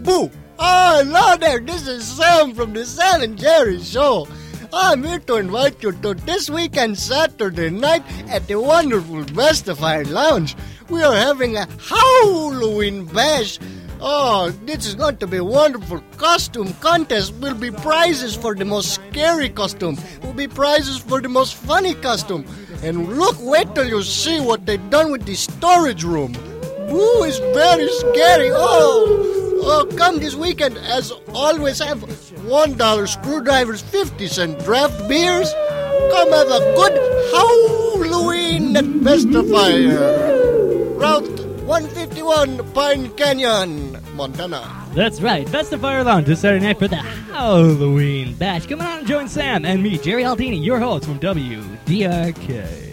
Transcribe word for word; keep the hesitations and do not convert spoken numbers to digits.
Boo! Oh, hello there. This is Sam from the Sam and Jerry Show. I'm here to invite you to this weekend Saturday night at the wonderful Vestafire Lounge. We are having a Halloween bash. Oh, this is going to be a wonderful costume contest. Will be prizes for the most scary costume. Will be prizes for the most funny costume. And look, wait till you see what they've done with the storage room. Ooh, it's very scary. Oh, oh, come this weekend. As always, have one dollar screwdrivers, fifty cent draft beers. Come have a good Halloween at Vestafire. Route one fifty-one, Pine Canyon, Montana. That's right, Vestafire Lounge this Saturday night for the Halloween bash. Come on and join Sam and me, Jerry Aldini, your host from W D R K.